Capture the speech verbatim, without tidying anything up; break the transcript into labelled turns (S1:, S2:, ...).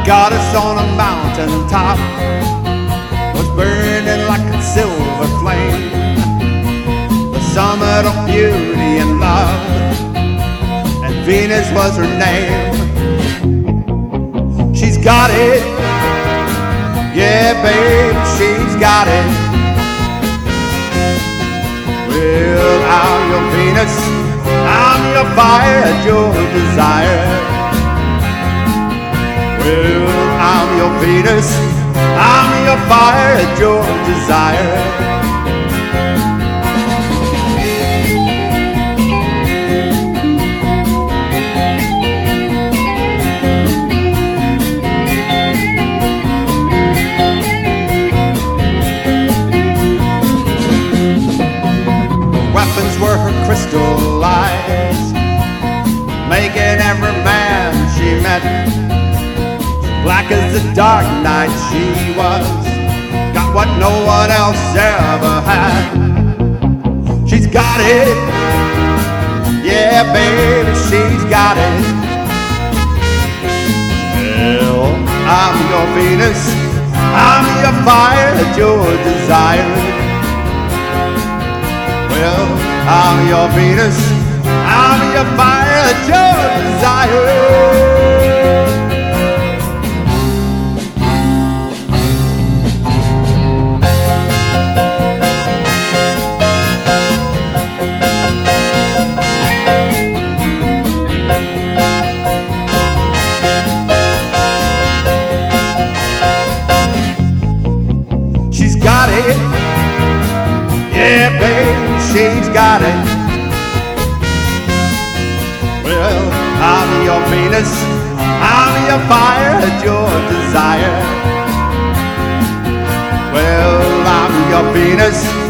S1: goddess on a mountain top was burning like a silver flame, the summit of beauty and love, and Venus was her name. She's got it, yeah babe, she's got it. Well, I'm your Venus, I'm your fire, your desire. Well, I'm your Venus, I'm your fire, your desire. Weapons were her crystal eyes, making every man she met black as the dark night she was, got what no one else ever had. She's got it, yeah baby, she's got it. Well, I'm your Venus, I'm your fire, your desire. Well, I'm your Venus, I'm your fire, your desire. She's got it, yeah baby, she's got it. Well, I'm your Venus, I'm your fire, your desire. Well, I'm your Venus,